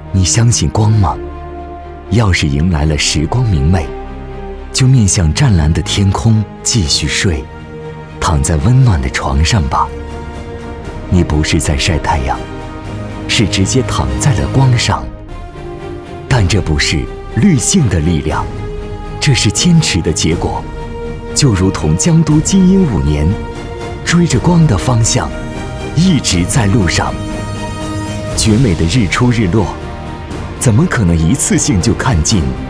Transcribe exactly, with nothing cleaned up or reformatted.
你相信光吗？要是迎来了时光明媚，就面向湛蓝的天空继续睡，躺在温暖的床上吧。你不是在晒太阳，是直接躺在了光上。但这不是滤镜的力量，这是坚持的结果。就如同江都金鹰五年，追着光的方向，一直在路上。绝美的日出日落，怎么可能一次性就看尽？